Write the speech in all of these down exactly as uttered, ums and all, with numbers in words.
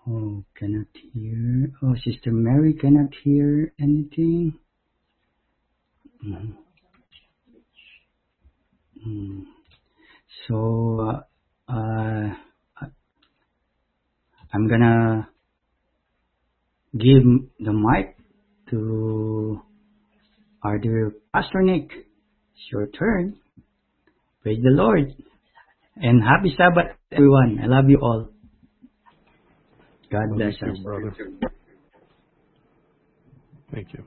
Oh, cannot hear. Oh, Sister Mary cannot hear anything. Mm. Mm. So, uh, uh, I'm gonna give the mic to our dear Pastor Nick. It's your turn. Praise the Lord. And happy Sabbath, everyone. I love you all. God love bless you us. too, brother. Thank you.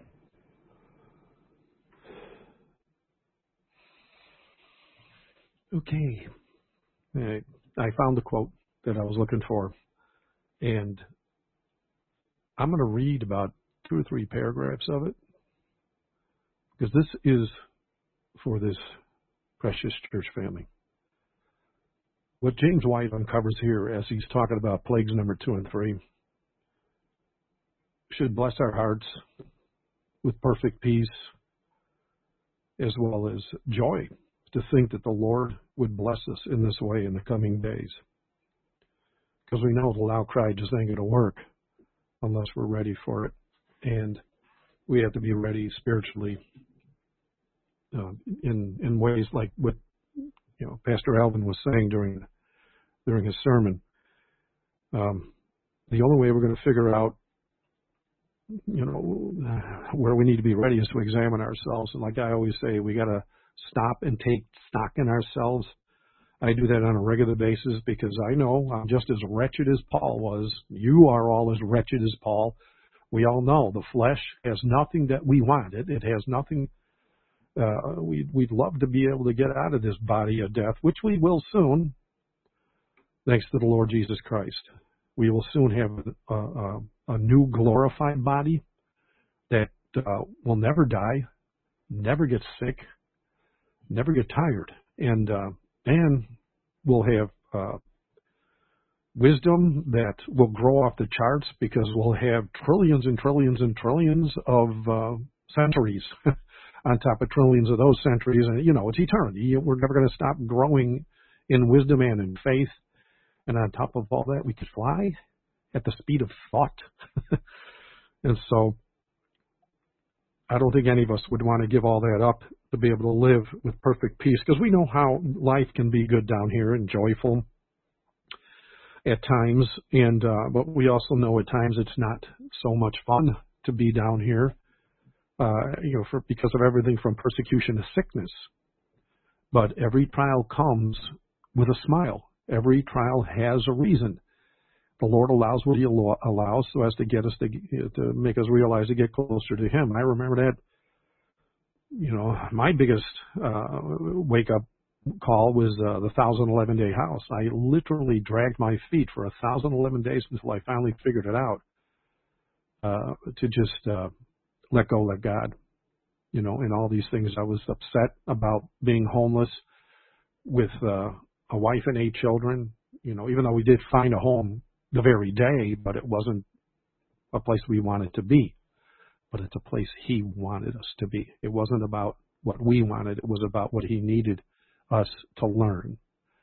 Okay. I, I found the quote that I was looking for, and I'm going to read about two or three paragraphs of it, because this is for this precious church family. What James White uncovers here as he's talking about plagues number two and three should bless our hearts with perfect peace as well as joy to think that the Lord would bless us in this way in the coming days. Because we know the loud cry just ain't going to work unless we're ready for it. And we have to be ready spiritually uh, in in ways like what you know Pastor Alvin was saying during during his sermon. Um, the only way we're going to figure out you know where we need to be ready is to examine ourselves. And like I always say, we got to stop and take stock in ourselves. I do that on a regular basis because I know I'm just as wretched as Paul was. You are all as wretched as Paul. We all know the flesh has nothing that we want. It, it has nothing. Uh, we'd, we'd love to be able to get out of this body of death, which we will soon, thanks to the Lord Jesus Christ. We will soon have a, a, a new glorified body that uh, will never die, never get sick, never get tired, and uh, and we'll have uh, wisdom that will grow off the charts because we'll have trillions and trillions and trillions of uh, centuries on top of trillions of those centuries. And, you know, it's eternity. We're never going to stop growing in wisdom and in faith. And on top of all that, we could fly at the speed of thought. And so I don't think any of us would want to give all that up to be able to live with perfect peace, because we know how life can be good down here and joyful at times, and uh, but we also know at times it's not so much fun to be down here, uh, you know, for because of everything from persecution to sickness. But every trial comes with a smile. Every trial has a reason. The Lord allows what He allows so as to get us to to make us realize to get closer to Him. I remember that. You know, my biggest uh, wake-up call was uh, the one thousand eleven day house. I literally dragged my feet for one thousand eleven days until I finally figured it out uh, to just uh, let go, let God. You know, and all these things. I was upset about being homeless with uh, a wife and eight children. You know, even though we did find a home the very day, but it wasn't a place we wanted to be. But it's a place He wanted us to be. It wasn't about what we wanted. It was about what He needed us to learn.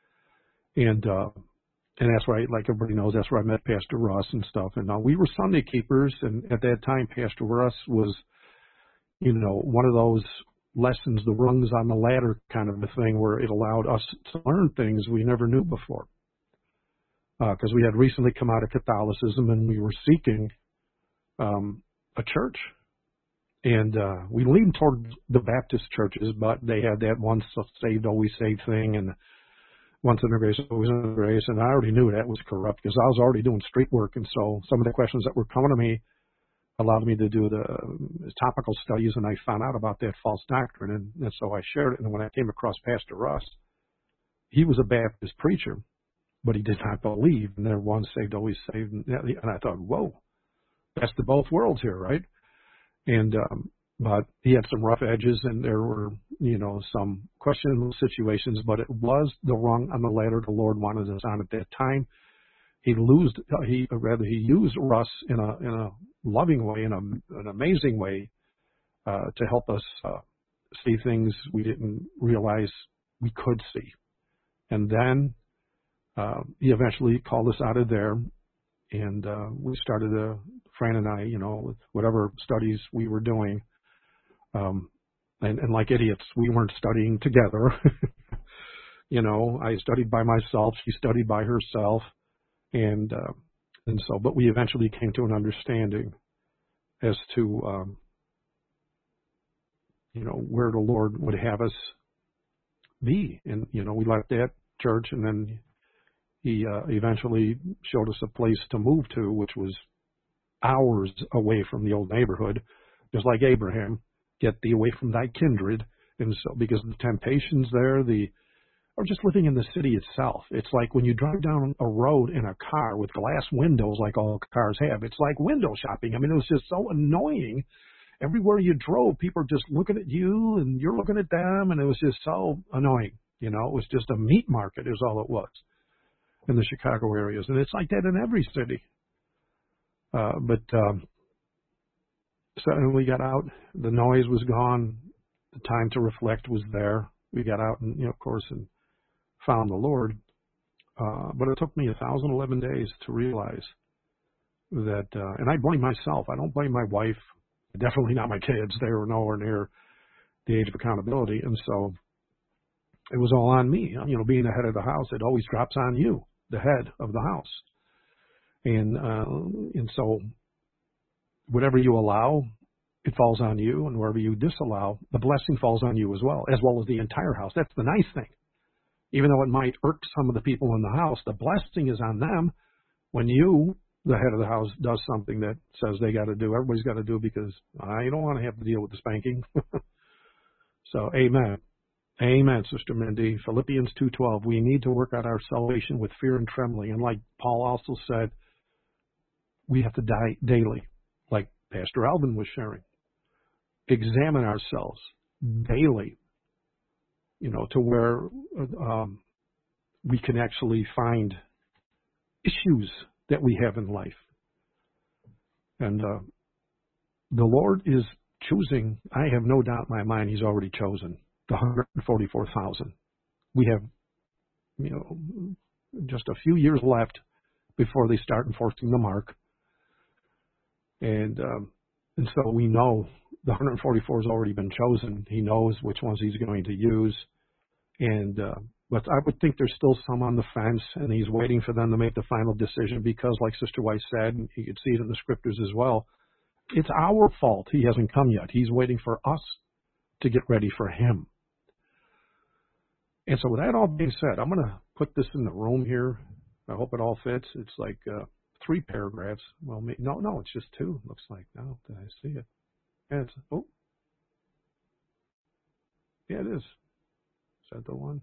And uh, and that's right, like everybody knows, that's where I met Pastor Russ and stuff. And uh, we were Sunday keepers, and at that time, Pastor Russ was, you know, one of those lessons, the rungs on the ladder kind of a thing, where it allowed us to learn things we never knew before. Because uh, we had recently come out of Catholicism, and we were seeking um, a church. And uh, we leaned toward the Baptist churches, but they had that once saved, always saved thing, and once under grace, always under grace. And I already knew that was corrupt because I was already doing street work. And so some of the questions that were coming to me allowed me to do the topical studies, and I found out about that false doctrine. And, and so I shared it. And when I came across Pastor Russ, he was a Baptist preacher, but he did not believe. And they're once saved, always saved. And I thought, whoa, that's the both worlds here, right? And, um, but he had some rough edges, and there were, you know, some questionable situations, but it was the rung on the ladder the Lord wanted us on at that time. He used, he, rather, he used Russ in a, in a loving way, in a, an amazing way, uh, to help us, uh, see things we didn't realize we could see. And then, uh, he eventually called us out of there and uh, we started, uh, Fran and I, you know, with whatever studies we were doing. Um, and, and like idiots, we weren't studying together. You know, I studied by myself. She studied by herself. And, uh, and so, but we eventually came to an understanding as to, um, you know, where the Lord would have us be. And, you know, we left that church, and then he uh, eventually showed us a place to move to, which was hours away from the old neighborhood, just like Abraham, get thee away from thy kindred. And so, because the temptations there, the, or just living in the city itself. It's like when you drive down a road in a car with glass windows like all cars have, it's like window shopping. I mean, it was just so annoying. Everywhere you drove, people were just looking at you and you're looking at them, and it was just so annoying. You know, it was just a meat market is all it was in the Chicago areas. And it's like that in every city. Uh, but um, so we got out, the noise was gone, the time to reflect was there. We got out and, you know, of course, and found the Lord. Uh, but it took me one thousand eleven days to realize that, uh, and I blame myself. I don't blame my wife, definitely not my kids. They were nowhere near the age of accountability. And so it was all on me. You know, being the head of the house, it always drops on you, the head of the house. And, uh, and so whatever you allow, it falls on you. And wherever you disallow, the blessing falls on you as well, as well as the entire house. That's the nice thing. Even though it might irk some of the people in the house, the blessing is on them. When you, the head of the house, does something that says they got to do, everybody's got to do, because I don't want to have to deal with the spanking. So, amen. Amen, Sister Mindy. Philippians two twelve, we need to work out our salvation with fear and trembling. And like Paul also said, we have to die daily, like Pastor Alvin was sharing. Examine ourselves daily, you know, to where um, we can actually find issues that we have in life. And uh, the Lord is choosing, I have no doubt in my mind, He's already chosen the one hundred forty-four thousand. We have, you know, just a few years left before they start enforcing the mark. And um, and so we know the one hundred forty-four has already been chosen. He knows which ones He's going to use. And uh, but I would think there's still some on the fence, and He's waiting for them to make the final decision because, like Sister Weiss said, and you could see it in the scriptures as well, it's our fault He hasn't come yet. He's waiting for us to get ready for Him. And so with that all being said, I'm going to put this in the room here. I hope it all fits. It's like uh, three paragraphs. Well, no, no, it's just two. Looks like now that I see it. Yeah, it's, oh, yeah, it is. Is that the one?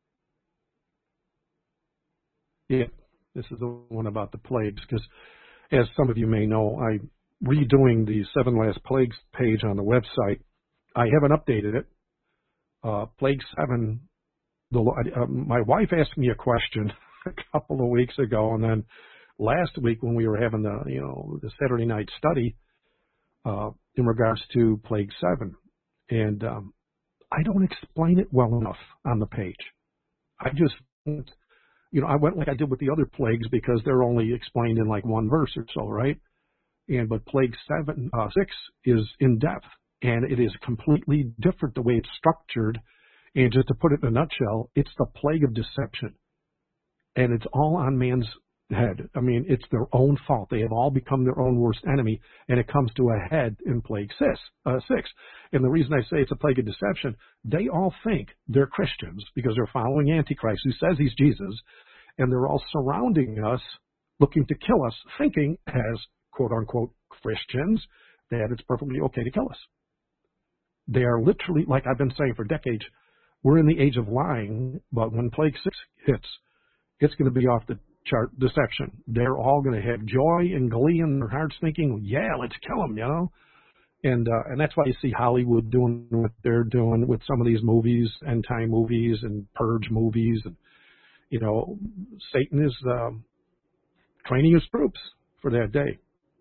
Yeah, this is the one about the plagues, because as some of you may know, I'm redoing the Seven Last Plagues page on the website. I haven't updated it. Uh, Plague Seven. The, uh, my wife asked me a question a couple of weeks ago, and then last week when we were having the, you know, the Saturday night study uh, in regards to Plague Seven, and um, I don't explain it well enough on the page. I just, you know, I went like I did with the other plagues because they're only explained in like one verse or so, right? And but Plague Seven, uh, Six is in depth, and it is completely different the way it's structured. And just to put it in a nutshell, it's the plague of deception. And it's all on man's head. I mean, it's their own fault. They have all become their own worst enemy. And it comes to a head in Plague six. Uh, six. And the reason I say it's a plague of deception, they all think they're Christians because they're following Antichrist, who says he's Jesus. And they're all surrounding us, looking to kill us, thinking as quote-unquote Christians that it's perfectly okay to kill us. They are literally, like I've been saying for decades, we're in the age of lying, but when Plague six hits, it's going to be off the chart deception. They're all going to have joy and glee in their hearts thinking, yeah, let's kill them, you know? And uh, and that's why you see Hollywood doing what they're doing with some of these movies, end-time movies and purge movies. And, you know, Satan is um, training his troops for that day.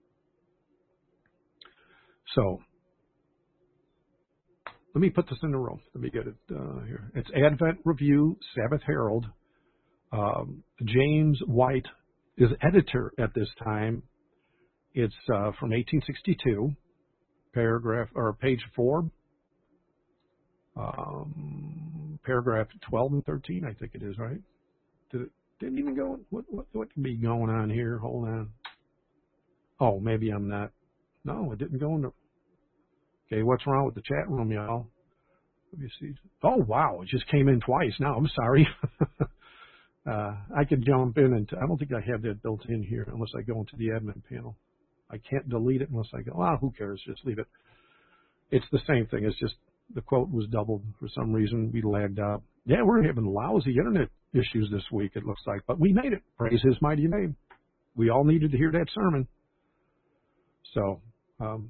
So let me put this in the room. Let me get it uh, here. It's Advent Review, Sabbath Herald, um, James White is editor at this time. It's uh, from eighteen sixty-two, paragraph or page four, um, paragraph twelve and thirteen. I think it is, right? Did it didn't even go? What what what could be going on here? Hold on. Oh, maybe I'm not. No, it didn't go in the. Okay, what's wrong with the chat room, y'all? Let me see. Oh, wow, it just came in twice. Now I'm sorry. uh, I could jump in and t- I don't think I have that built in here unless I go into the admin panel. I can't delete it unless I go. Well, who cares? Just leave it. It's the same thing. It's just the quote was doubled for some reason. We lagged out. Yeah, we're having lousy internet issues this week, it looks like, but we made it. Praise His mighty name. We all needed to hear that sermon. So, um,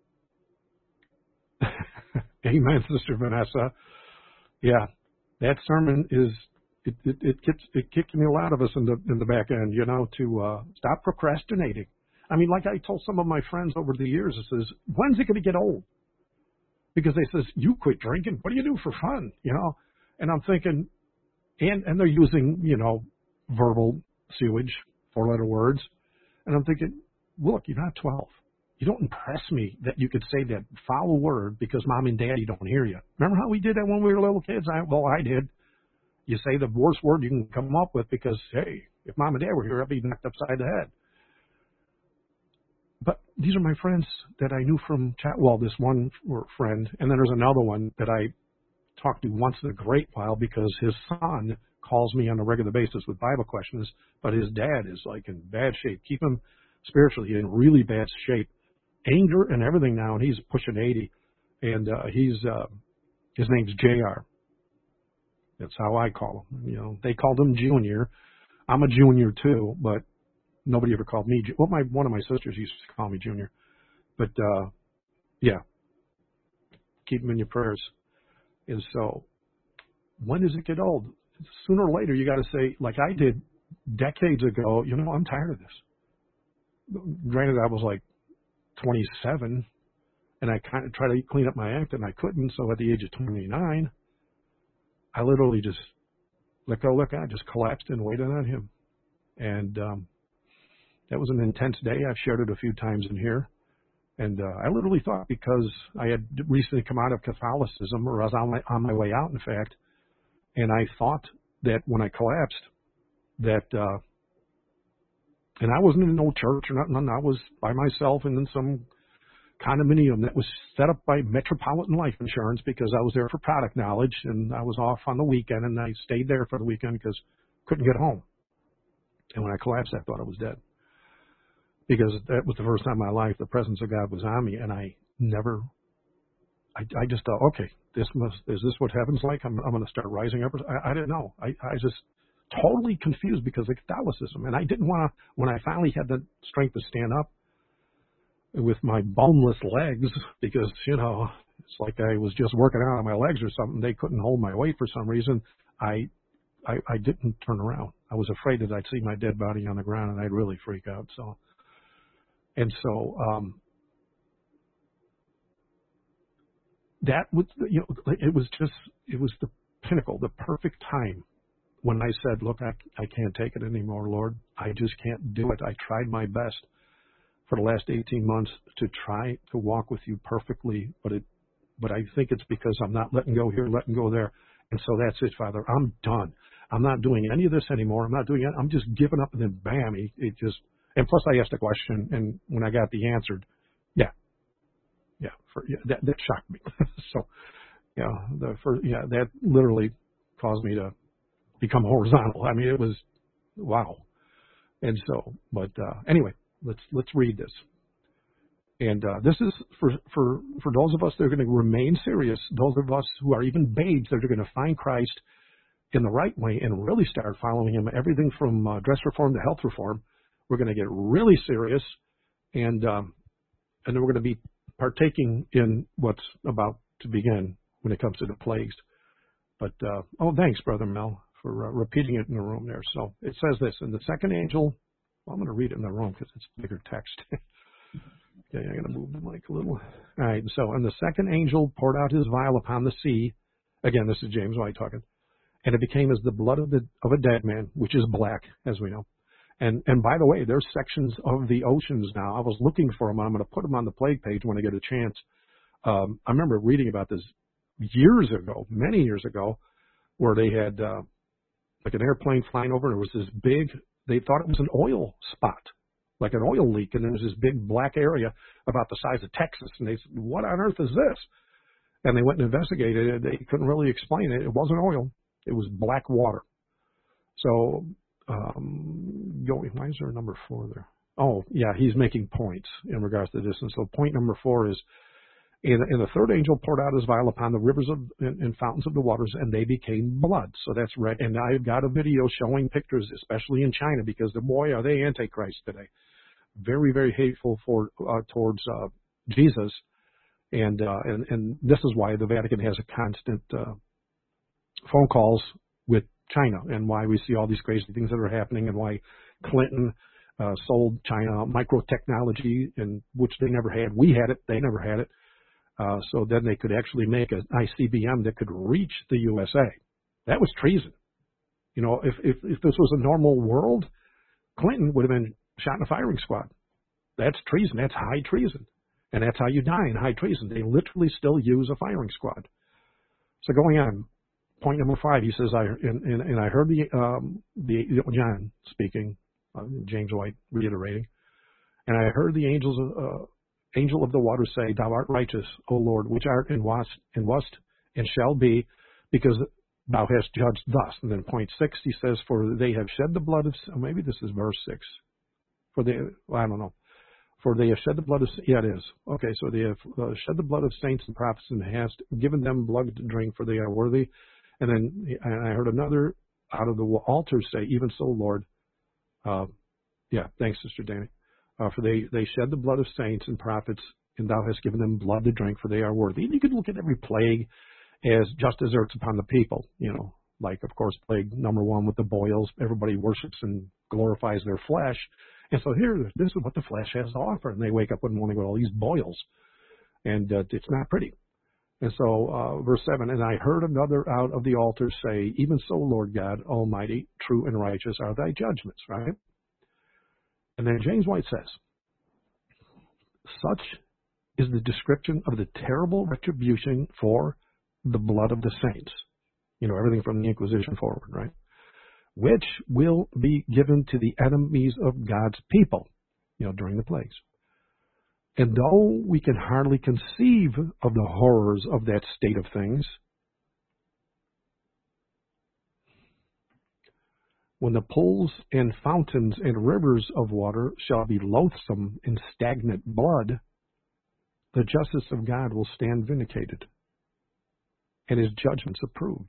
amen, Sister Vanessa. Yeah, that sermon is it it, it gets it kicked me a lot of us in the in the back end, you know, to uh, stop procrastinating. I mean, like I told some of my friends over the years, it says, when's it going to get old? Because they says, you quit drinking. What do you do for fun? You know, and I'm thinking, and and they're using, you know, verbal sewage, four letter words, and I'm thinking, look, you're not twelve. You don't impress me that you could say that foul word because mom and daddy don't hear you. Remember how we did that when we were little kids? I, well, I did. You say the worst word you can come up with because, hey, if mom and dad were here, I'd be knocked upside the head. But these are my friends that I knew from chat. Well, this one friend, and then there's another one that I talk to once in a great while because his son calls me on a regular basis with Bible questions, but his dad is like in bad shape. Keep him spiritually in really bad shape. Anger and everything now, and he's pushing eighty, and uh, he's uh, his name's J R. That's how I call him. You know, they called him Junior. I'm a Junior too, but nobody ever called me. Well, my one of my sisters used to call me Junior, but uh, yeah, keep him in your prayers. And so, when does it get old? Sooner or later, you got to say, like I did decades ago. You know, I'm tired of this. Granted, I was like twenty-seven, and I kind of tried to clean up my act, and I couldn't. So at the age of twenty-nine, I literally just let go, let God, just collapsed and waited on Him. And um, that was an intense day. I've shared it a few times in here. And uh, I literally thought because I had recently come out of Catholicism, or I was on my, on my way out, in fact, and I thought that when I collapsed, that uh, and I wasn't in no church or nothing. I was by myself and in some condominium that was set up by Metropolitan Life Insurance because I was there for product knowledge, and I was off on the weekend, and I stayed there for the weekend because I couldn't get home. And when I collapsed, I thought I was dead because that was the first time in my life the presence of God was on me, and I never, I, I just thought, okay, this must, is this what heaven's like? I'm, I'm going to start rising up. I, I didn't know. I, I just totally confused because of Catholicism. And I didn't want to, when I finally had the strength to stand up with my boneless legs, because, you know, it's like I was just working out on my legs or something. They couldn't hold my weight for some reason. I, I, I didn't turn around. I was afraid that I'd see my dead body on the ground and I'd really freak out. So, and so, um, that was, you know, it was just, it was the pinnacle, the perfect time. When I said, look, I, I can't take it anymore, Lord. I just can't do it. I tried my best for the last eighteen months to try to walk with you perfectly, but it, but I think it's because I'm not letting go here, letting go there. And so that's it, Father. I'm done. I'm not doing any of this anymore. I'm not doing it. I'm just giving up. And then bam, it, it just, and plus I asked a question, and when I got the answer, yeah, yeah, for, yeah that, that shocked me. So, yeah, the first, yeah, that literally caused me to become horizontal. I mean, it was, wow. And so, but uh, anyway, let's let's read this. And uh, this is for, for, for those of us that are going to remain serious, those of us who are even babes that are going to find Christ in the right way and really start following Him, everything from uh, dress reform to health reform. We're going to get really serious, and um, and then we're going to be partaking in what's about to begin when it comes to the plagues. But, uh, oh, thanks, Brother Mel, for uh, repeating it in the room there. So it says this, and the second angel, well, I'm going to read it in the room because it's bigger text. Okay, I'm going to move the mic a little. All right, so, and the second angel poured out his vial upon the sea. Again, this is James White talking. And it became as the blood of, the, of a dead man, which is black, as we know. And and by the way, there's sections of the oceans now. I was looking for them. I'm going to put them on the plague page when I get a chance. Um, I remember reading about this years ago, many years ago, where they had uh, like an airplane flying over, and there was this big, they thought it was an oil spot, like an oil leak, and there was this big black area about the size of Texas, and they said, what on earth is this? And they went and investigated it. They couldn't really explain it. It wasn't oil. It was black water. So, um, going, why is there a number four there? Oh, yeah, he's making points in regards to this. And so point number four is, and, and the third angel poured out his vial upon the rivers of, and, and fountains of the waters, and they became blood. So that's red. And I've got a video showing pictures, especially in China, because the boy, are they Antichrist today. Very, very hateful for uh, towards uh, Jesus. And, uh, and and this is why the Vatican has a constant uh, phone calls with China, and why we see all these crazy things that are happening, and why Clinton uh, sold China microtechnology, and which they never had. We had it; they never had it. Uh, so then they could actually make an I C B M that could reach the U S A. That was treason. You know, if if, if this was a normal world, Clinton would have been shot in a firing squad. That's treason. That's high treason. And that's how you die in high treason. They literally still use a firing squad. So going on, point number five, he says, I and, and, and I heard the um, the John speaking, uh, James White reiterating, and I heard the angels uh, angel of the waters say, Thou art righteous, O Lord, which art and wast and wast and shall be, because Thou hast judged thus. And then point six, he says, For they have shed the blood of. Oh, maybe this is verse six. For they, well, I don't know. For they have shed the blood of, yeah, it is. Okay, so they have uh, shed the blood of saints and prophets, and hast given them blood to drink, for they are worthy. And then and I heard another out of the altar say, Even so, Lord. Uh, yeah, thanks, Sister Danny. Uh, for they, they shed the blood of saints and prophets, and thou hast given them blood to drink, for they are worthy. And you could look at every plague as just deserts upon the people, you know, like, of course, plague number one with the boils. Everybody worships and glorifies their flesh. And so here, this is what the flesh has to offer. And they wake up one morning with all these boils. And uh, it's not pretty. And so, uh, verse seven, And I heard another out of the altar say, Even so, Lord God Almighty, true and righteous are thy judgments, right? And then James White says, Such is the description of the terrible retribution for the blood of the saints. You know, everything from the Inquisition forward, right? Which will be given to the enemies of God's people, you know, during the plagues. And though we can hardly conceive of the horrors of that state of things, when the pools and fountains and rivers of water shall be loathsome in stagnant blood, the justice of God will stand vindicated, and his judgments approved.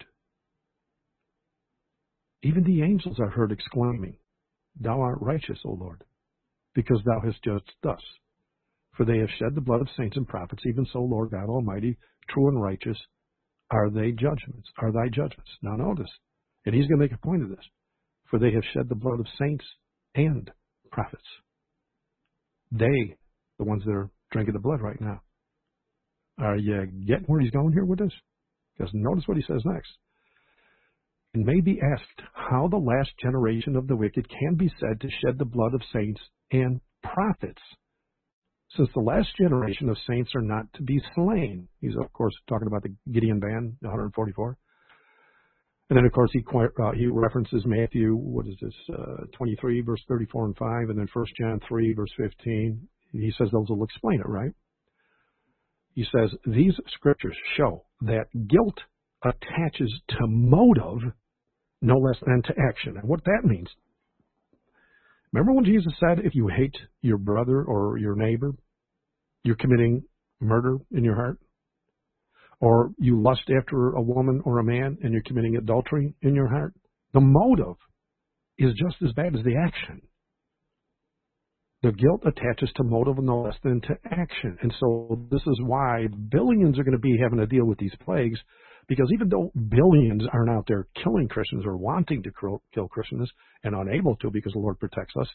Even the angels are heard exclaiming, Thou art righteous, O Lord, because thou hast judged thus. For they have shed the blood of saints and prophets, even so, Lord God Almighty, true and righteous are they judgments, are thy judgments. Now notice, and he's going to make a point of this, for they have shed the blood of saints and prophets. They, the ones that are drinking the blood right now. Are you getting where he's going here with this? Because notice what he says next. And may be asked how the last generation of the wicked can be said to shed the blood of saints and prophets, since the last generation of saints are not to be slain. He's, of course, talking about the Gideon band, one hundred forty-four. And then, of course, he uh, he references Matthew, what is this, uh, twenty-three, verse thirty-four and five, and then First John three, verse fifteen. He says those will explain it, right? He says, these scriptures show that guilt attaches to motive no less than to action. And what that means, remember when Jesus said, if you hate your brother or your neighbor, you're committing murder in your heart? Or you lust after a woman or a man and you're committing adultery in your heart? The motive is just as bad as the action. The guilt attaches to motive no less than to action. And so this is why billions are going to be having to deal with these plagues, because even though billions aren't out there killing Christians or wanting to kill Christians and unable to because the Lord protects us,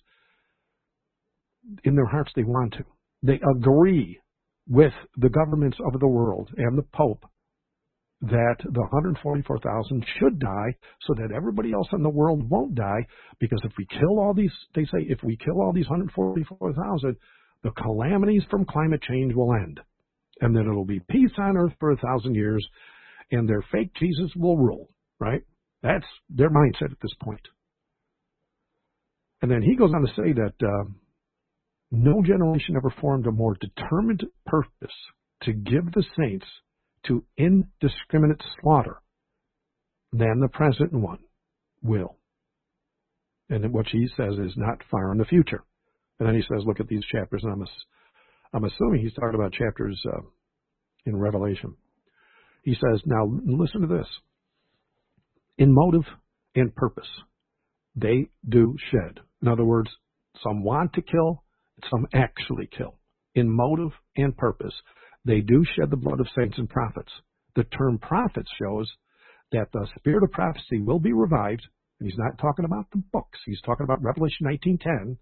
in their hearts they want to. They agree with the governments of the world and the Pope that the one hundred forty-four thousand should die so that everybody else in the world won't die, because if we kill all these, they say, if we kill all these one hundred forty-four thousand, the calamities from climate change will end. And then it'll be peace on earth for a thousand years, and their fake Jesus will rule, right? That's their mindset at this point. And then he goes on to say that uh, no generation ever formed a more determined purpose to give the saints to indiscriminate slaughter than the present one will. And what he says is not far in the future. And then he says, look at these chapters, and I'm, I'm assuming he's talking about chapters uh, in Revelation. He says, now listen to this. In motive and purpose, they do shed. In other words, some want to kill, some actually kill. In motive and purpose, they do shed the blood of saints and prophets. The term prophets shows that the spirit of prophecy will be revived. And he's not talking about the books. He's talking about Revelation nineteen ten.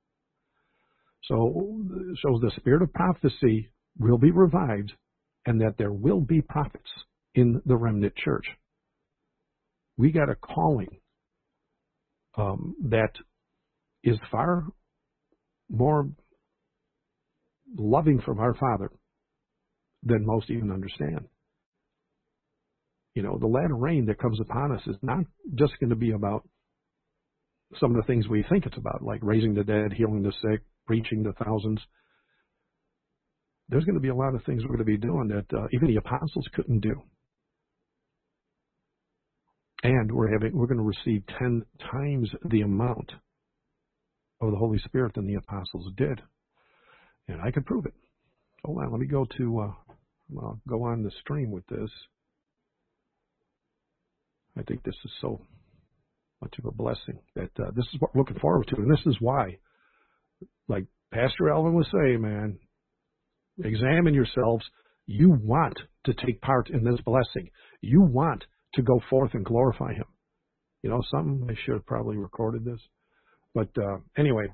So it shows the spirit of prophecy will be revived, and that there will be prophets in the remnant church. We got a calling um, that is far more loving from our Father than most even understand. You know, the latter rain that comes upon us is not just going to be about some of the things we think it's about, like raising the dead, healing the sick, preaching to thousands. There's going to be a lot of things we're going to be doing that uh, even the apostles couldn't do. And we're having we're going to receive ten times the amount of the Holy Spirit than the apostles did. And I can prove it. Hold on, let me go to uh, I'll go on the stream with this. I think this is so much of a blessing that uh, this is what we're looking forward to, and this is why, like Pastor Alvin was saying, man, examine yourselves. You want to take part in this blessing. You want to go forth and glorify Him. You know, something I should have probably recorded this, but uh, anyway,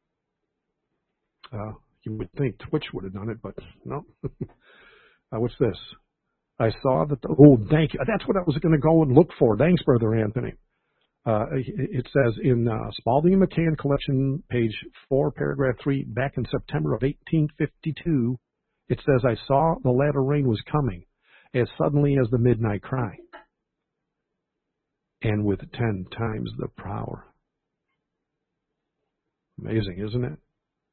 uh, you would think Twitch would have done it, but no. uh, what's this? I saw that the, oh, thank you. That's what I was going to go and look for. Thanks, Brother Anthony. Uh, it says in uh, Spalding and McCann Collection, page four, paragraph three, back in September of eighteen fifty-two, it says, I saw the latter rain was coming as suddenly as the midnight cry, and with ten times the power. Amazing, isn't it?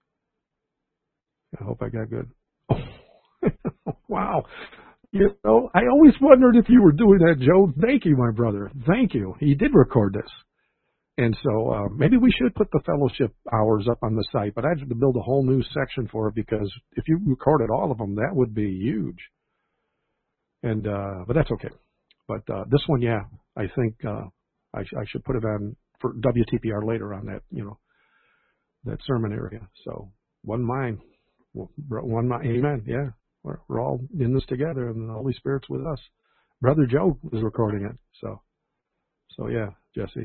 I hope I got good. Oh, wow. You know, I always wondered if you were doing that, Joe. Thank you, my brother. Thank you. He did record this. And so uh, maybe we should put the fellowship hours up on the site, but I'd have to build a whole new section for it, because if you recorded all of them, that would be huge. And uh, but that's okay. But uh, this one, yeah, I think uh, I, sh- I should put it on for W T P R later on that, you know, that sermon area. So one mind, one mind. Amen. Yeah. We're, we're all in this together, and the Holy Spirit's with us. Brother Joe is recording it, so, so yeah, Jesse.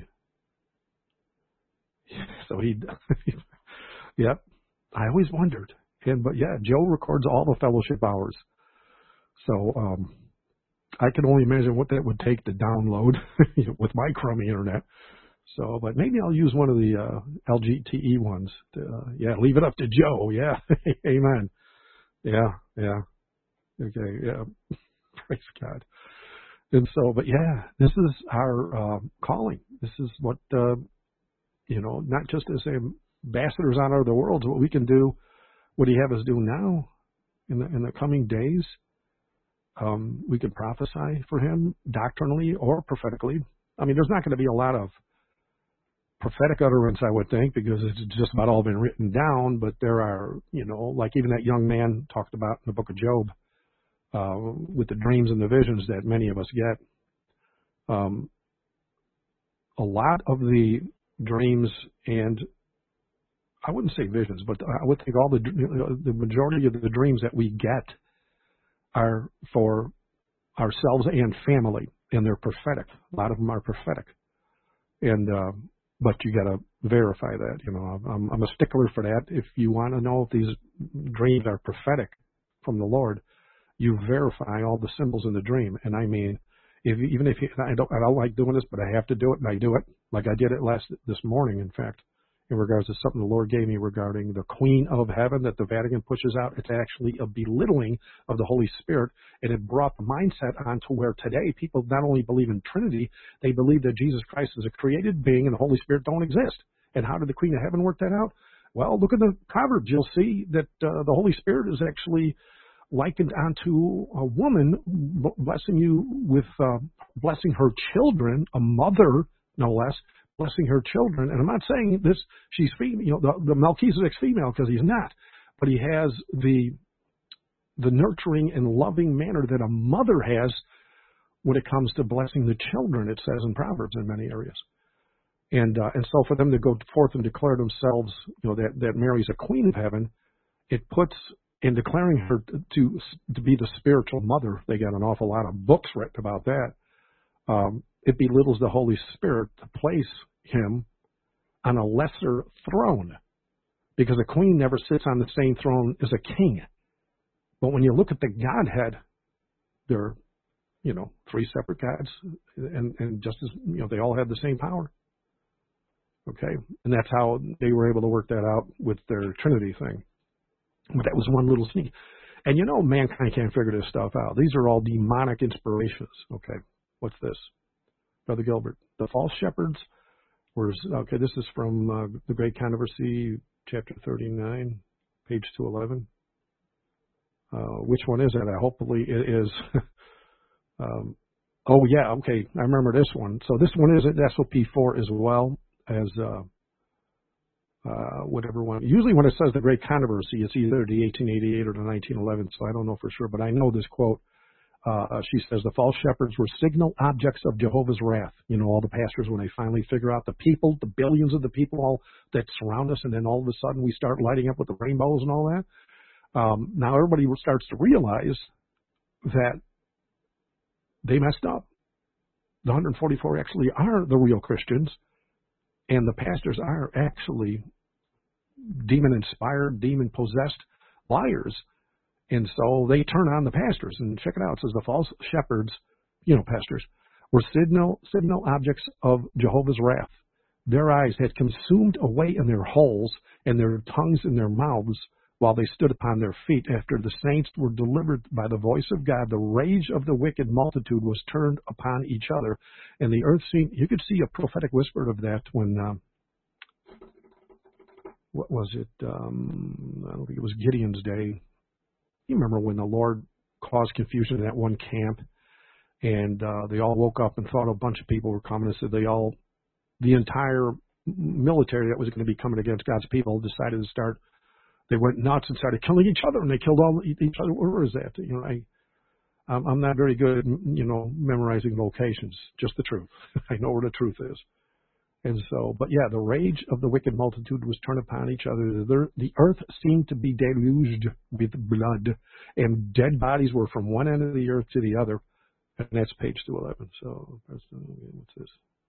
So he, yep. I always wondered, and but yeah, Joe records all the fellowship hours. So um, I can only imagine what that would take to download with my crummy internet. So, but maybe I'll use one of the uh, L G T E ones. To, uh, yeah, leave it up to Joe. Yeah, amen. Yeah, yeah. Okay, yeah. Praise God. And so, but yeah, this is our uh, calling. This is what, uh, you know, not just as ambassadors on other worlds, what we can do, what He have us do now in the, in the coming days. Um, we can prophesy for Him doctrinally or prophetically. I mean, there's not going to be a lot of prophetic utterance, I would think, because it's just about all been written down, but there are, you know, like even that young man talked about in the book of Job, uh, with the dreams and the visions that many of us get. Um, a lot of the dreams, and I wouldn't say visions, but I would think all the, the majority of the dreams that we get are for ourselves and family, and they're prophetic. A lot of them are prophetic. And, uh, But you got to verify that. You know, I'm, I'm a stickler for that. If you want to know if these dreams are prophetic from the Lord, you verify all the symbols in the dream. And I mean, if even if you, I don't I don't like doing this, but I have to do it, and I do it like I did it last this morning. In fact, in regards to something the Lord gave me regarding the Queen of Heaven that the Vatican pushes out, it's actually a belittling of the Holy Spirit, and it brought the mindset on to where today people not only believe in Trinity, they believe that Jesus Christ is a created being and the Holy Spirit don't exist. And how did the Queen of Heaven work that out? Well, look at the Proverbs. You'll see that uh, the Holy Spirit is actually likened unto a woman blessing you with, uh, blessing her children, a mother, no less, blessing her children. And I'm not saying this, she's female, you know, the, the Melchizedek's female, because he's not, but he has the, the nurturing and loving manner that a mother has when it comes to blessing the children, it says in Proverbs in many areas. And, uh, and so for them to go forth and declare themselves, you know, that, that Mary's a queen of heaven, it puts, in declaring her to to be the spiritual mother, they got an awful lot of books written about that. Um, it belittles the Holy Spirit to place him on a lesser throne, because a queen never sits on the same throne as a king. But when you look at the Godhead, they're, you know, three separate gods, and, and just as, you know, they all have the same power. Okay, and that's how they were able to work that out with their Trinity thing. But that was one little sneak. And you know, mankind can't figure this stuff out. These are all demonic inspirations. Okay, what's this? Brother Gilbert. The false shepherds were, okay, this is from uh, The Great Controversy, chapter thirty-nine, page two eleven. Uh, which one is it? I hopefully it is. um, oh, yeah, okay, I remember this one. So this one is S O P four as well as... Uh, Uh, whatever one. Usually when it says the Great Controversy, it's either the eighteen eighty-eight or the nineteen eleven, so I don't know for sure, but I know this quote. Uh, she says, the false shepherds were signal objects of Jehovah's wrath. You know, all the pastors, when they finally figure out the people, the billions of the people all that surround us, and then all of a sudden we start lighting up with the rainbows and all that. Um, now everybody starts to realize that they messed up. The one hundred forty-four actually are the real Christians, and the pastors are actually demon-inspired, demon-possessed liars. And so they turn on the pastors. And check it out. It says the false shepherds, you know, pastors, were signal, signal objects of Jehovah's wrath. Their eyes had consumed away in their holes, and their tongues in their mouths, while they stood upon their feet. After the saints were delivered by the voice of God, the rage of the wicked multitude was turned upon each other. And the earth seemed, you could see a prophetic whisper of that when, um, what was it? Um, I don't think it was Gideon's day. You remember when the Lord caused confusion in that one camp, and uh, they all woke up and thought a bunch of people were coming, and said they all, the entire military that was going to be coming against God's people decided to start. They went nuts and started killing each other, and they killed all each other. Where is that? You know, I, I'm not very good at, you know, memorizing locations. Just the truth. I know where the truth is. And so, but yeah, the rage of the wicked multitude was turned upon each other. The, the earth seemed to be deluged with blood, and dead bodies were from one end of the earth to the other. And that's page two eleven. So, what's this?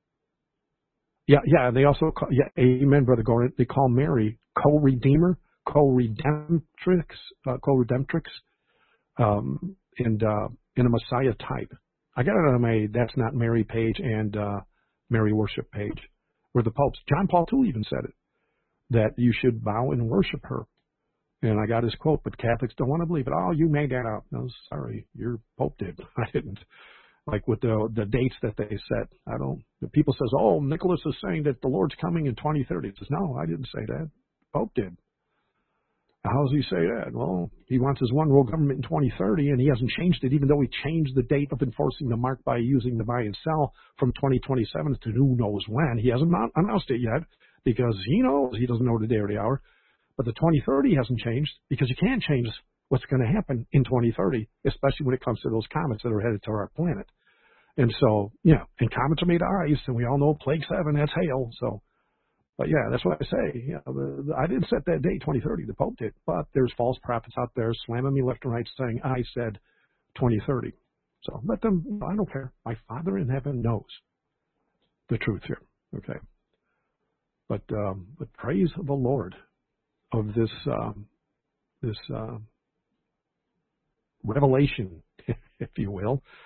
Yeah, yeah. They also call, yeah, amen, Brother Gordon. They call Mary co-redeemer, co-redemptrix, uh, co-redemptrix, um, and uh, in a Messiah type. I got it on my That's Not Mary page and uh, Mary worship page, where the popes, John Paul the Second even said it, that you should bow and worship her. And I got his quote, but Catholics don't want to believe it. Oh, you made that up. No, sorry, your Pope did. I didn't. Like with the the dates that they set, I don't. The people says, oh, Nicholas is saying that the Lord's coming in twenty thirty. He says, no, I didn't say that. Pope did. How does he say that? Well, he wants his one world government in twenty thirty, and he hasn't changed it, even though he changed the date of enforcing the mark by using the buy and sell from twenty twenty-seven to who knows when. He hasn't announced it yet because he knows he doesn't know the day or the hour. But the twenty thirty hasn't changed because you can't change what's going to happen in twenty thirty, especially when it comes to those comets that are headed to our planet. And so, yeah, and comets are made of ice, and we all know plague seven, that's hail. So, but yeah, that's what I say. Yeah, the, the, I didn't set that date, twenty thirty. The Pope did. But there's false prophets out there slamming me left and right saying I said twenty thirty. So let them, I don't care. My Father in heaven knows the truth here. Okay. But, um, but praise the Lord of this, um, this, uh, revelation, if you will.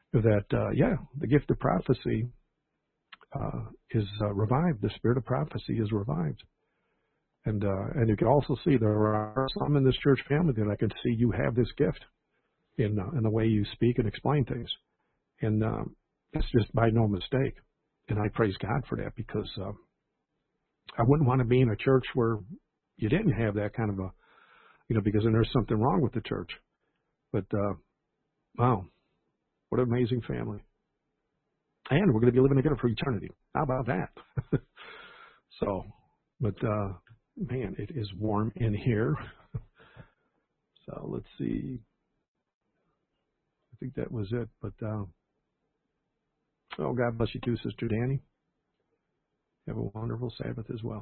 that, uh, yeah, the gift of prophecy uh, is uh, revived. The spirit of prophecy is revived. And uh, and you can also see there are some in this church family that I can see you have this gift in uh, in the way you speak and explain things. And um, it's just by no mistake. And I praise God for that, because uh, I wouldn't want to be in a church where you didn't have that kind of a, you know, because then there's something wrong with the church. But, uh, wow, what an amazing family. And we're going to be living together for eternity. How about that? So, but, uh, man, it is warm in here. So let's see. I think that was it. But, uh, oh, God bless you too, Sister Danny. Have a wonderful Sabbath as well.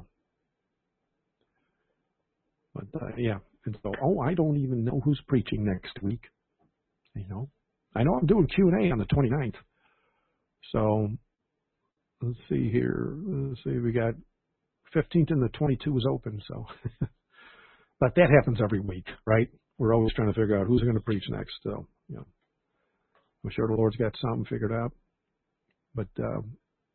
But, uh, yeah. And so, oh, I don't even know who's preaching next week. You know, I know I'm doing Q and A on the twenty-ninth. So, let's see here. Let's see, we got fifteenth and the twenty-second is open. So, but that happens every week, right? We're always trying to figure out who's going to preach next. So, you know, I'm sure the Lord's got something figured out. But, um,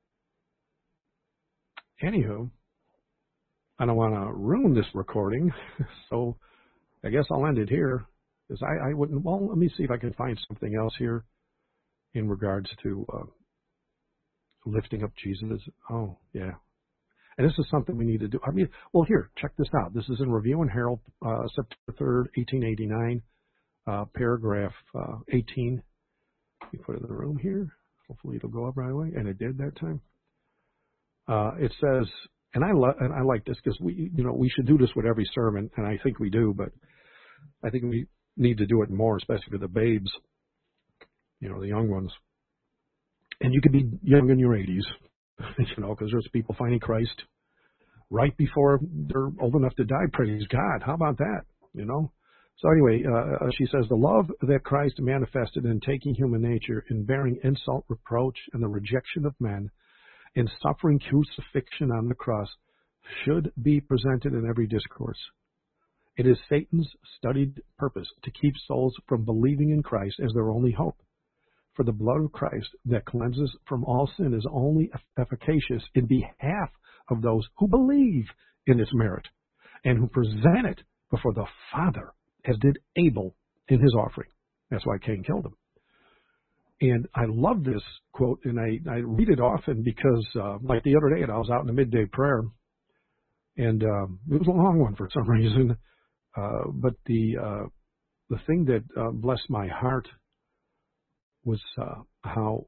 anywho, I don't want to ruin this recording, so I guess I'll end it here. Because I, I wouldn't, well, let me see if I can find something else here in regards to uh, lifting up Jesus. Oh, yeah. And this is something we need to do. I mean, well, here, check this out. This is in Review and Herald, uh, September third, eighteen eighty-nine, uh, paragraph uh, eighteen. You put it in the room here. Hopefully it'll go up right away. And it did that time. Uh, it says, and I, lo- and I like this because we, you know, we should do this with every sermon, and I think we do, but I think we need to do it more, especially for the babes, you know, the young ones. And you could be young in your eighties, you know, because there's people finding Christ right before they're old enough to die. Praise God. How about that? You know? So anyway, uh, she says, the love that Christ manifested in taking human nature, in bearing insult, reproach, and the rejection of men, in suffering crucifixion on the cross, should be presented in every discourse. It is Satan's studied purpose to keep souls from believing in Christ as their only hope. For the blood of Christ that cleanses from all sin is only efficacious in behalf of those who believe in its merit and who present it before the Father, as did Abel in his offering. That's why Cain killed him. And I love this quote, and I, I read it often because, uh, like the other day, I was out in the midday prayer, and um, it was a long one for some reason. Uh, but the uh, the thing that uh, blessed my heart was uh, how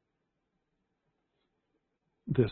this,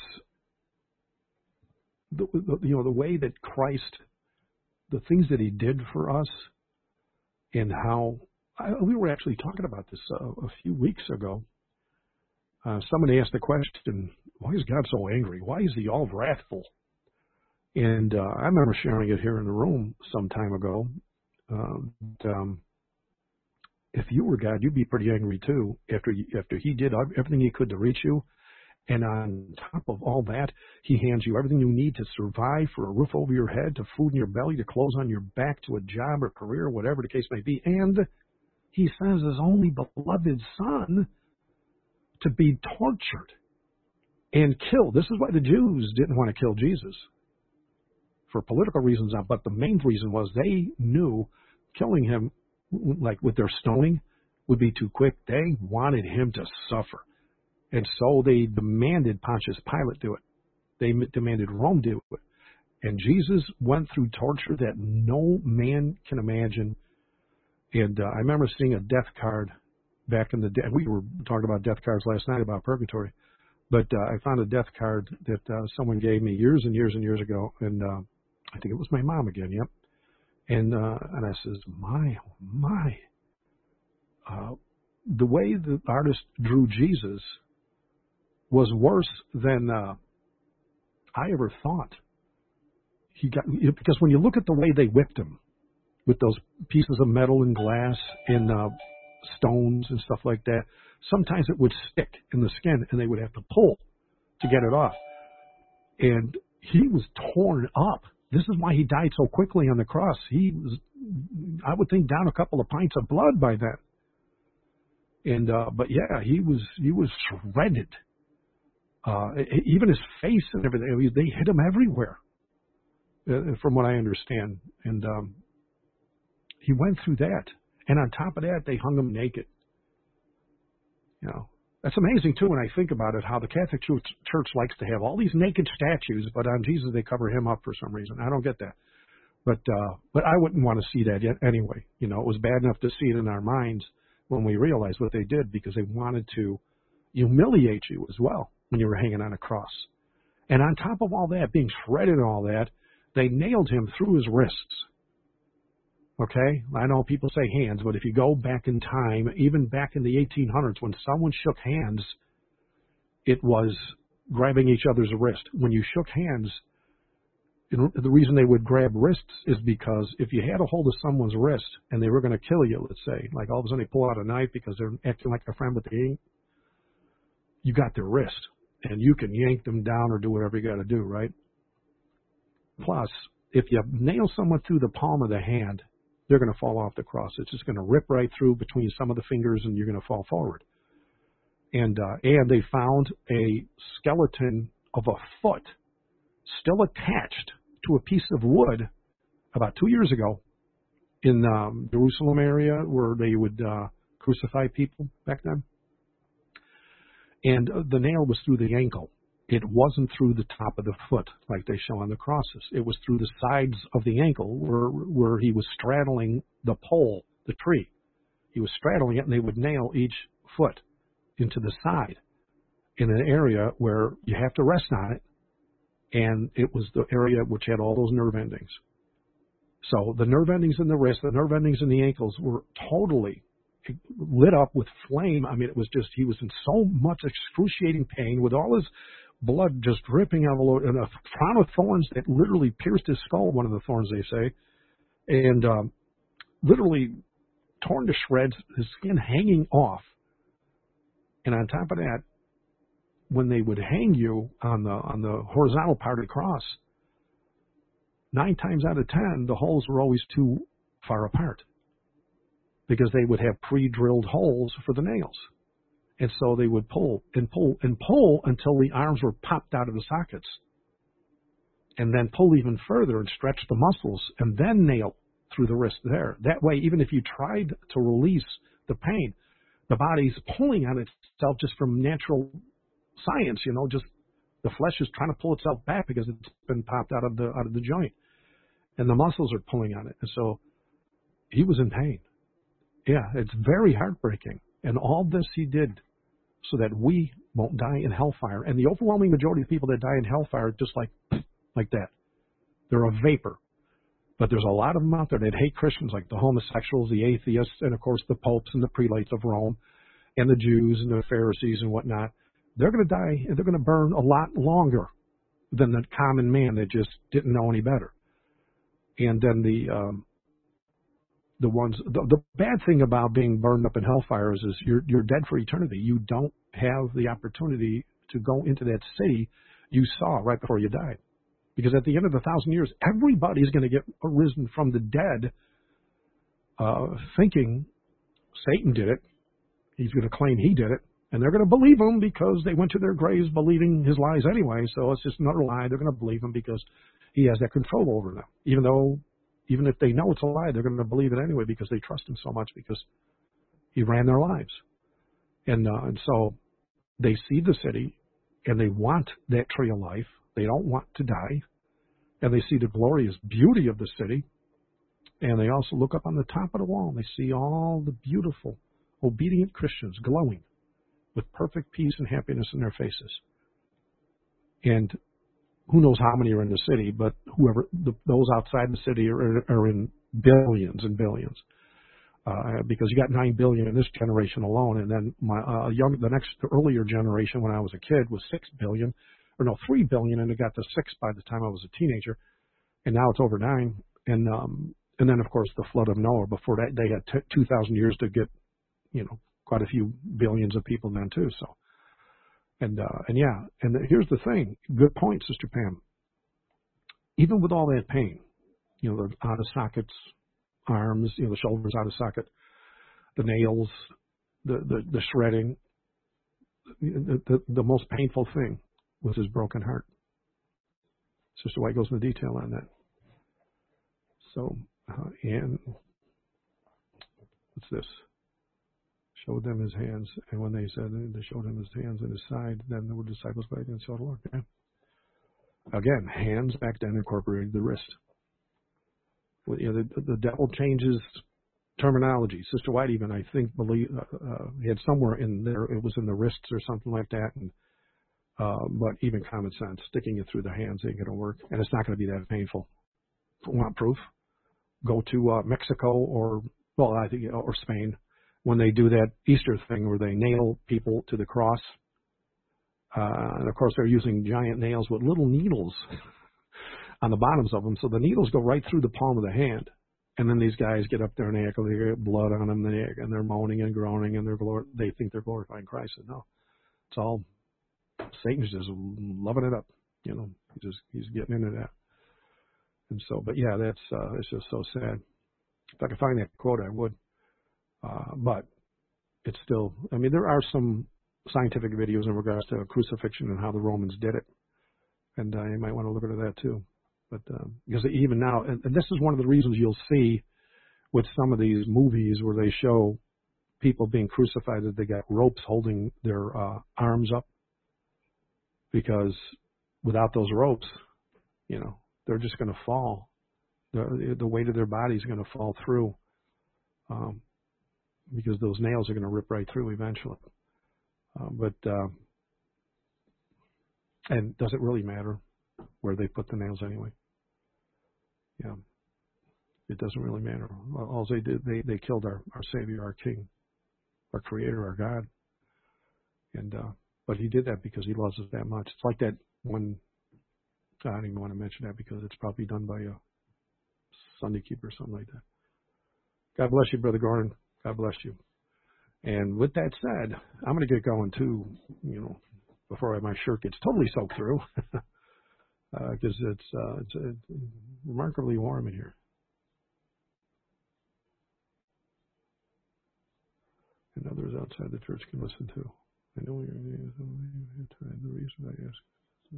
the, the, you know, the way that Christ, the things that He did for us, and how I, we were actually talking about this uh, a few weeks ago. Uh, somebody asked the question, "Why is God so angry? Why is He all wrathful?" And uh, I remember sharing it here in the room some time ago. Um, um, if you were God, you'd be pretty angry too. After you, after He did everything He could to reach you, and on top of all that, He hands you everything you need to survive, for a roof over your head, to food in your belly, to clothes on your back, to a job or career, whatever the case may be. And He sends His only beloved Son to be tortured and killed. This is why the Jews didn't want to kill Jesus, for political reasons, but the main reason was they knew killing Him, like with their stoning, would be too quick. They wanted Him to suffer. And so they demanded Pontius Pilate do it. They demanded Rome do it. And Jesus went through torture that no man can imagine. And uh, I remember seeing a death card back in the day. We were talking about death cards last night about purgatory. But uh, I found a death card that uh, someone gave me years and years and years ago. And uh, I think it was my mom again, yep. And uh, and I says, my, oh my. Uh, the way the artist drew Jesus was worse than uh, I ever thought. He got, because when you look at the way they whipped him with those pieces of metal and glass and uh, stones and stuff like that, sometimes it would stick in the skin and they would have to pull to get it off. And he was torn up. This is why he died so quickly on the cross. He was, I would think, down a couple of pints of blood by then. And uh, but yeah, he was he was shredded. Uh, even his face and everything, they hit him everywhere, uh, from what I understand. And um, he went through that. And on top of that, they hung him naked. You know, that's amazing, too, when I think about it, how the Catholic Church, Church likes to have all these naked statues, but on Jesus they cover him up for some reason. I don't get that. But uh, but I wouldn't want to see that yet anyway. You know, it was bad enough to see it in our minds when we realized what they did, because they wanted to humiliate you as well when you were hanging on a cross. And on top of all that, being shredded and all that, they nailed him through his wrists. Okay? I know people say hands, but if you go back in time, even back in the eighteen hundreds, when someone shook hands, it was grabbing each other's wrist. When you shook hands, the reason they would grab wrists is because if you had a hold of someone's wrist and they were going to kill you, let's say, like all of a sudden they pull out a knife because they're acting like a friend, but they ain't, you got their wrist, and you can yank them down or do whatever you got to do, right? Plus, if you nail someone through the palm of the hand, they're going to fall off the cross. It's just going to rip right through between some of the fingers, and you're going to fall forward. And uh, and they found a skeleton of a foot still attached to a piece of wood about two years ago in um, Jerusalem area where they would uh, crucify people back then. And uh, the nail was through the ankle. It wasn't through the top of the foot like they show on the crosses. It was through the sides of the ankle where, where he was straddling the pole, the tree. He was straddling it, and they would nail each foot into the side in an area where you have to rest on it. And it was the area which had all those nerve endings. So the nerve endings in the wrist, the nerve endings in the ankles were totally lit up with flame. I mean, it was just, he was in so much excruciating pain with all his blood just dripping out of and a crown of thorns that literally pierced his skull, one of the thorns, they say, and um, literally torn to shreds, his skin hanging off. And on top of that, when they would hang you on the on the horizontal part of the cross, nine times out of ten, the holes were always too far apart because they would have pre-drilled holes for the nails. And so they would pull and pull and pull until the arms were popped out of the sockets, and then pull even further and stretch the muscles, and then nail through the wrist there. That way, even if you tried to release the pain, the body's pulling on itself just from natural science, you know, just the flesh is trying to pull itself back because it's been popped out of the out of the joint, and the muscles are pulling on it. And so he was in pain. Yeah, it's very heartbreaking. And all this he did so that we won't die in hellfire. And the overwhelming majority of people that die in hellfire are just like like that. They're a vapor. But there's a lot of them out there that hate Christians, like the homosexuals, the atheists, and of course the popes and the prelates of Rome, and the Jews and the Pharisees and whatnot. They're going to die, and they're going to burn a lot longer than the common man that just didn't know any better. And then the um, the ones, the, the bad thing about being burned up in hellfire is, is you're you're dead for eternity. You don't have the opportunity to go into that city you saw right before you died, because at the end of the thousand years, everybody's going to get arisen from the dead, uh, thinking Satan did it. He's going to claim he did it. And they're going to believe him because they went to their graves believing his lies anyway. So it's just another lie. They're going to believe him because he has that control over them. Even though, even if they know it's a lie, they're going to believe it anyway because they trust him so much because he ran their lives. And, uh, and so they see the city and they want that tree of life. They don't want to die. And they see the glorious beauty of the city. And they also look up on the top of the wall and they see all the beautiful, obedient Christians glowing with perfect peace and happiness in their faces. And who knows how many are in the city, but whoever the, those outside the city are, are in billions and billions. Uh, because you got nine billion in this generation alone, and then my uh, young, the next the earlier generation when I was a kid was six billion, or no, three billion, and it got to six by the time I was a teenager, and now it's over nine. And um, and then of course the flood of Noah. Before that, they had t- two thousand years to get, you know, quite a few billions of people then too. So, and uh, and yeah, and the, here's the thing. Good point, Sister Pam. Even with all that pain, you know, the out of sockets arms, you know, the shoulders out of socket, the nails, the, the, the shredding. The, the, the most painful thing was his broken heart. Sister White goes into detail on that. So, uh, and what's this? Showed them his hands, and when they said they showed him his hands and his side, then there were disciples by and saw the Lord. Yeah. Again, hands back then incorporated the wrist. Well, you know, the, the devil changes terminology. Sister White even, I think, believe uh, uh, had somewhere in there, it was in the wrists or something like that. And uh, but even common sense, sticking it through the hands ain't going to work, and it's not going to be that painful. Want proof? Go to uh, Mexico or well, I think or Spain when they do that Easter thing where they nail people to the cross. Uh, and of course, they're using giant nails with little needles on the bottoms of them, so the needles go right through the palm of the hand. And then these guys get up there and they act like they get blood on them, and they're moaning and groaning, and they're glor- they think they're glorifying Christ. And no, it's all Satan's just loving it up. You know, he's just he's getting into that. And so, but yeah, that's uh, it's just so sad. If I could find that quote, I would. Uh, but it's still, I mean, there are some scientific videos in regards to crucifixion and how the Romans did it. And uh, you might want to look into that too. But um, because even now, and, and this is one of the reasons you'll see with some of these movies where they show people being crucified that they got ropes holding their uh, arms up. Because without those ropes, you know, they're just going to fall. The, the weight of their body is going to fall through. Um, because those nails are going to rip right through eventually. Uh, but, uh, and does it really matter where they put the nails anyway? Yeah. It doesn't really matter. All they did, they, they killed our, our Savior, our King, our Creator, our God. And, uh, but he did that because he loves us that much. It's like that one, I don't even want to mention that because it's probably done by a Sunday keeper or something like that. God bless you, Brother Gordon. God bless you. And with that said, I'm going to get going too, you know, before my shirt gets totally soaked through, because uh, it's uh, it's uh, remarkably warm in here. And others outside the church can listen too. I know you're the reason I ask.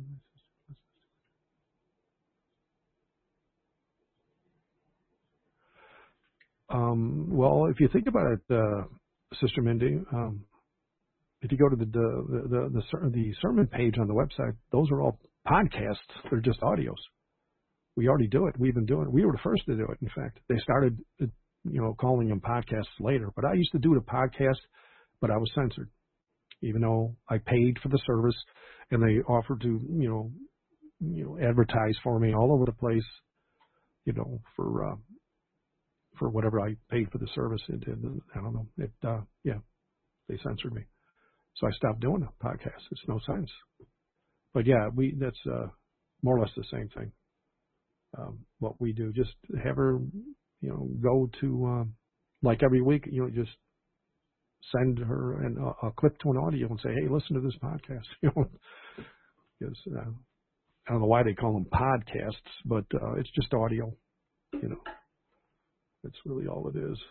Um, well, if you think about it, uh, Sister Mindy, um, if you go to the the, the the the sermon page on the website, those are all podcasts. They're just audios. We already do it. We've been doing it. We were the first to do it. In fact, they started, you know, calling them podcasts later. But I used to do the podcast, but I was censored, even though I paid for the service, and they offered to, you know, you know, advertise for me all over the place, you know, for. Uh, for whatever I paid for the service. It, it, I don't know. It, uh, yeah, they censored me. So I stopped doing the podcast. It's no sense. But yeah, we, that's, uh, more or less the same thing. Um, what we do, just have her, you know, go to, um, like every week, you know, just send her an, a, a clip to an audio and say, hey, listen to this podcast. You know, because, uh, I don't know why they call them podcasts, but, uh, it's just audio, you know. That's really all it is.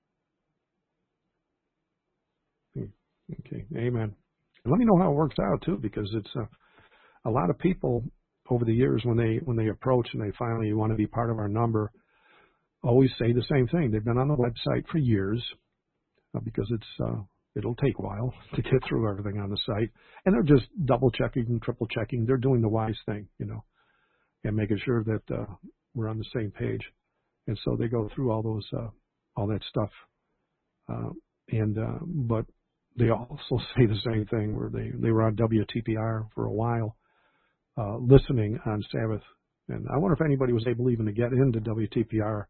Okay, amen. And let me know how it works out too, because it's uh, a lot of people over the years when they when they approach and they finally want to be part of our number, always say the same thing. They've been on the website for years uh, because it's uh, it'll take a while to get through everything on the site, and they're just double checking and triple checking. They're doing the wise thing, you know, and making sure that uh, we're on the same page. And so they go through all those, uh, all that stuff. Uh, and, uh, but they also say the same thing where they, they were on W T P R for a while, uh, listening on Sabbath. And I wonder if anybody was able even to get into W T P R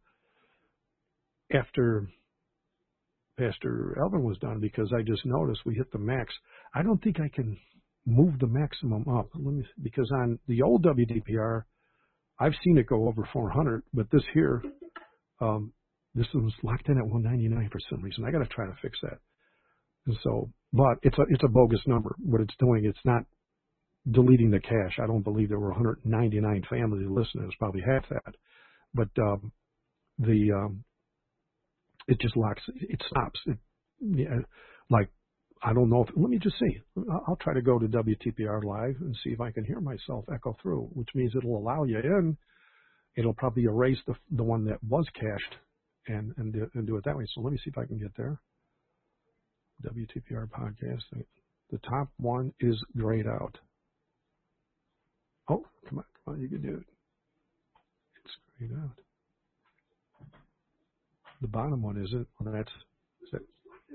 after Pastor Elvin was done, because I just noticed we hit the max. I don't think I can move the maximum up. Let me, because on the old W T P R, I've seen it go over four hundred, but this here, um, this one's locked in at one ninety-nine for some reason. I got to try to fix that. And so, but it's a it's a bogus number. What it's doing, it's not deleting the cache. I don't believe there were one hundred ninety-nine family listeners, probably half that. But um, the um, it just locks. It stops. It, yeah, Like, I don't know if, let me just see. I'll try to go to W T P R Live and see if I can hear myself echo through, which means it'll allow you in. It'll probably erase the the one that was cached and, and, do, and do it that way. So let me see if I can get there. W T P R podcast. The top one is grayed out. Oh, come on, come on, you can do it. It's grayed out. The bottom one isn't. Well, that's, is that,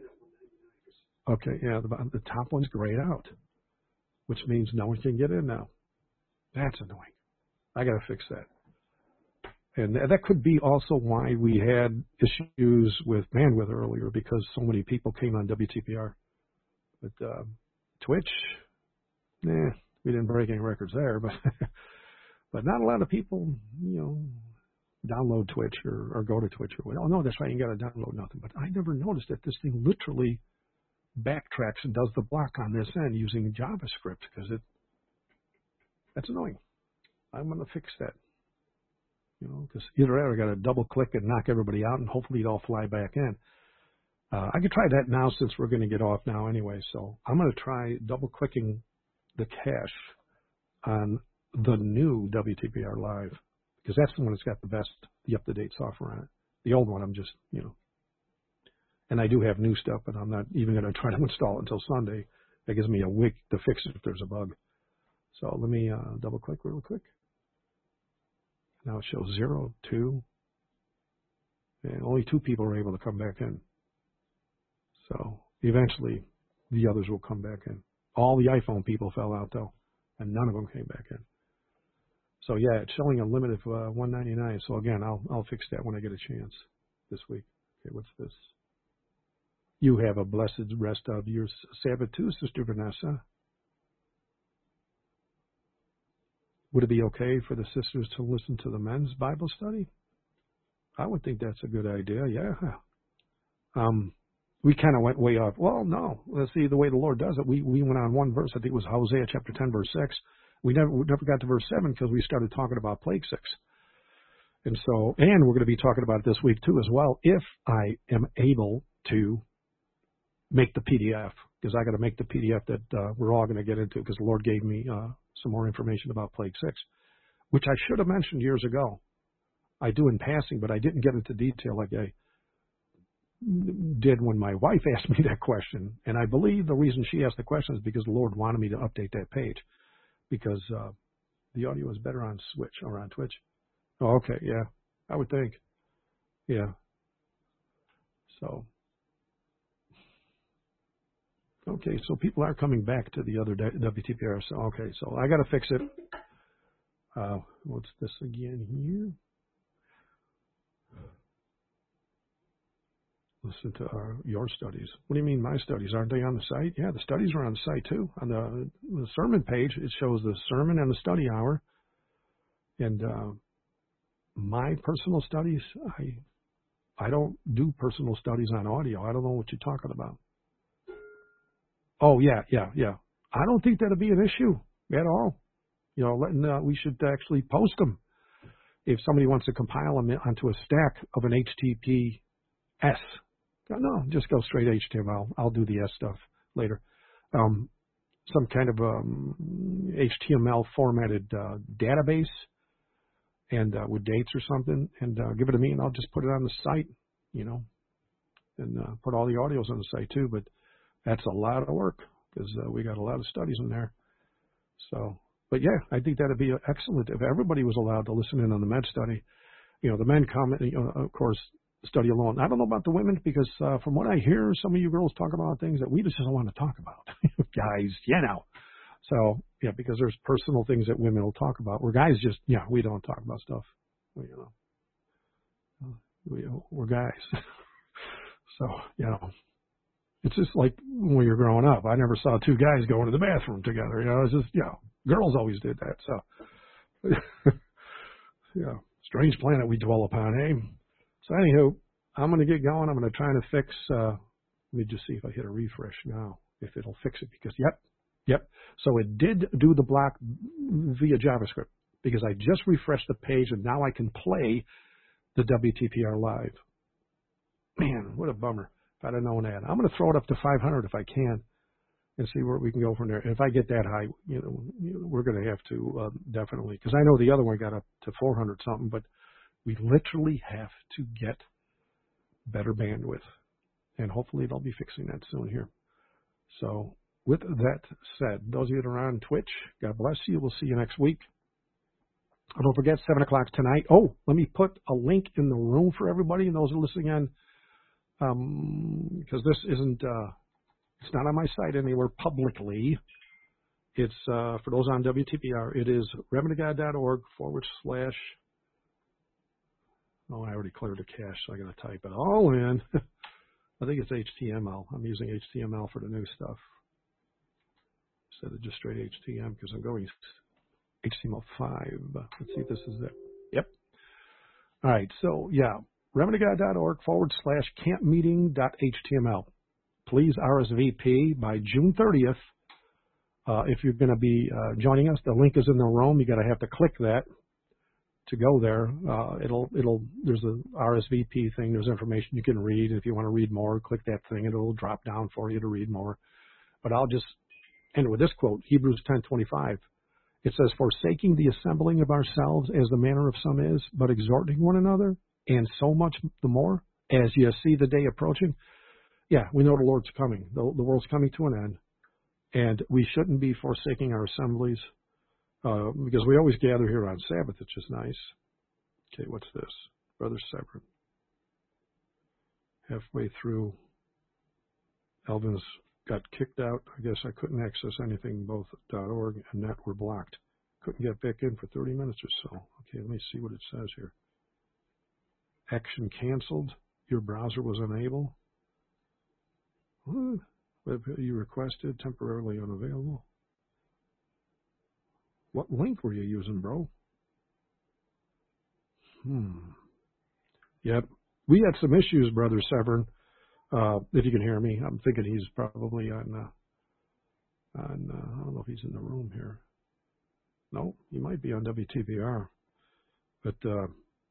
okay, yeah, the, the top one's grayed out, which means no one can get in now. That's annoying. I got to fix that. And that could be also why we had issues with bandwidth earlier, because so many people came on W T P R. But uh, Twitch, nah, we didn't break any records there, but but not a lot of people, you know, download Twitch or, or go to Twitch or what. Oh, no, that's right, you got to download nothing. But I never noticed that this thing literally backtracks and does the block on this end using JavaScript, because it that's annoying. I'm going to fix that. You know, because either that or I got to double click and knock everybody out, and hopefully it all fly back in. Uh, I could try that now since we're going to get off now anyway. So I'm going to try double clicking the cache on the new W T P R Live, because that's the one that's got the best, the up-to-date software on it. The old one, I'm just, you know, and I do have new stuff, but I'm not even going to try to install it until Sunday. That gives me a week to fix it if there's a bug. So let me uh, double click real quick. Now it shows zero, two, and only two people are able to come back in. So eventually the others will come back in. All the iPhone people fell out though, and none of them came back in. So yeah, it's showing a limit of uh, one ninety-nine. So again, I'll I'll fix that when I get a chance this week. Okay, what's this? You have a blessed rest of your Sabbath too, Sister Vanessa. Would it be okay for the sisters to listen to the men's Bible study? I would think that's a good idea, yeah. Um, we kind of went way off. Well, no. Let's see, the way the Lord does it, we, we went on one verse. I think it was Hosea chapter ten, verse six. We never, we never got to verse seven because we started talking about plague six. And so, and we're going to be talking about it this week too as well, if I am able to make the P D F, because I got to make the P D F that uh, we're all going to get into, because the Lord gave me uh, some more information about plague six, which I should have mentioned years ago. I do in passing, but I didn't get into detail like I did when my wife asked me that question. And I believe the reason she asked the question is because the Lord wanted me to update that page, because uh, the audio is better on Switch or on Twitch. Oh, okay, yeah, I would think. Yeah. So, okay, so people are coming back to the other W T P R. So, okay, so I got to fix it. Uh, what's this again here? Listen to our, your studies. What do you mean my studies? Aren't they on the site? Yeah, the studies are on the site too. On the, the sermon page, it shows the sermon and the study hour. And uh, my personal studies, I I don't do personal studies on audio. I don't know what you're talking about. Oh, yeah, yeah, yeah. I don't think that'll be an issue at all. You know, letting, uh, we should actually post them. If somebody wants to compile them onto a stack of an H T T P S, no, just go straight H T M L. I'll do the S stuff later. Um, some kind of um, H T M L formatted uh, database, and uh, with dates or something, and uh, give it to me, and I'll just put it on the site, you know, and uh, put all the audios on the site too. But that's a lot of work, because uh, we got a lot of studies in there. So, but yeah, I think that'd be excellent if everybody was allowed to listen in on the med study. You know, the men comment, you know, of course, study alone. I don't know about the women, because uh, from what I hear, some of you girls talk about things that we just don't want to talk about. Guys, you know. So, yeah, because there's personal things that women will talk about, where guys just, yeah, we don't talk about stuff. Well, you know, we, we're guys. So, you know, it's just like when you're growing up. I never saw two guys going to the bathroom together. You know, it's just, you know, girls always did that. So, yeah, strange planet we dwell upon, eh? So, anywho, I'm going to get going. I'm going to try to fix, uh, let me just see if I hit a refresh now, if it'll fix it, because, yep. Yep. So it did do the block via JavaScript, because I just refreshed the page and now I can play the W T P R Live. Man, what a bummer. If I'd have known that. I'm going to throw it up to five hundred if I can and see where we can go from there. If I get that high, you know, you know we're going to have to uh, definitely, because I know the other one got up to four hundred something, but we literally have to get better bandwidth. And hopefully they'll be fixing that soon here. So with that said, those of you that are on Twitch, God bless you. We'll see you next week. Oh, don't forget, seven o'clock tonight. Oh, let me put a link in the room for everybody and those who are listening on, um, because this isn't, uh, it's not on my site anywhere publicly. It's, uh, for those on W T P R, it is remnantofgod.org forward slash, oh, I already cleared the cache, so I got to type it all in. I think it's H T M L. I'm using H T M L for the new stuff instead of just straight H T M M because I'm going H T M L five. Let's see if this is it. Yep. All right. So, yeah, remnantofgod.org forward slash campmeeting.html. Please R S V P by June thirtieth. Uh, if you're going to be uh, joining us, the link is in the room. You got to have to click that to go there. Uh, it'll, it'll, there's a R S V P thing. There's information you can read. If you want to read more, click that thing. It'll drop down for you to read more. But I'll just end with this quote, Hebrews ten twenty-five. It says, forsaking the assembling of ourselves as the manner of some is, but exhorting one another, and so much the more, as you see the day approaching. Yeah, we know the Lord's coming. The, the world's coming to an end. And we shouldn't be forsaking our assemblies, uh, because we always gather here on Sabbath, which is nice. Okay, what's this? Brother Severin. Halfway through, Elvin's got kicked out. I guess I couldn't access anything. Both .org and net were blocked. Couldn't get back in for thirty minutes or so. Okay, let me see what it says here. Action canceled. Your browser was unable. What? Web you requested temporarily unavailable. What link were you using, bro? Hmm. Yep. We had some issues, Brother Severin. Uh, if you can hear me, I'm thinking he's probably on, uh, on uh, I don't know if he's in the room here. No, he might be on W T P R. But, uh,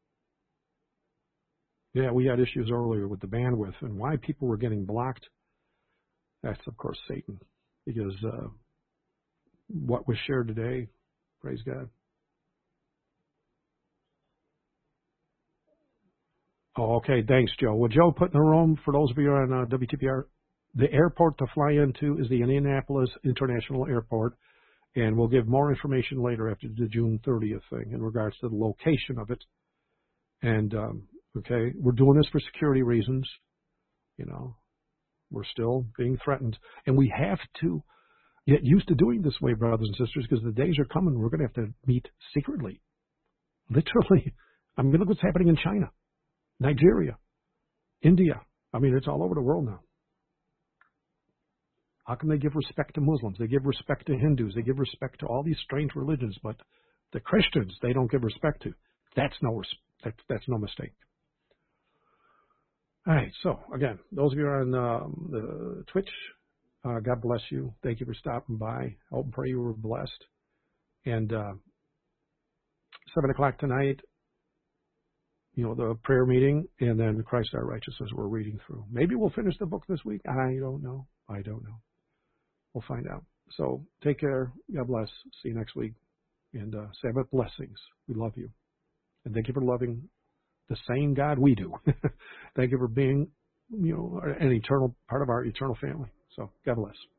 yeah, we had issues earlier with the bandwidth and why people were getting blocked. That's, of course, Satan. Because uh, what was shared today, praise God. Oh, okay. Thanks, Joe. Well, Joe put in the room, for those of you on uh, W T P R, the airport to fly into is the Indianapolis International Airport, and we'll give more information later after the June thirtieth thing in regards to the location of it. And, um, okay, we're doing this for security reasons. You know, we're still being threatened. And we have to get used to doing this way, brothers and sisters, because the days are coming we're going to have to meet secretly. Literally. I mean, look what's happening in China. Nigeria, India. I mean, it's all over the world now. How can they give respect to Muslims? They give respect to Hindus. They give respect to all these strange religions, but the Christians they don't give respect to. That's no that, that's no mistake. All right. So again, those of you who are on um, the Twitch, uh, God bless you. Thank you for stopping by. I hope and pray you were blessed. And uh, seven o'clock tonight. You know, the prayer meeting, and then Christ our righteousness we're reading through. Maybe we'll finish the book this week. I don't know. I don't know. We'll find out. So take care. God bless. See you next week. And uh, Sabbath blessings. We love you. And thank you for loving the same God we do. Thank you for being, you know, an eternal part of our eternal family. So God bless.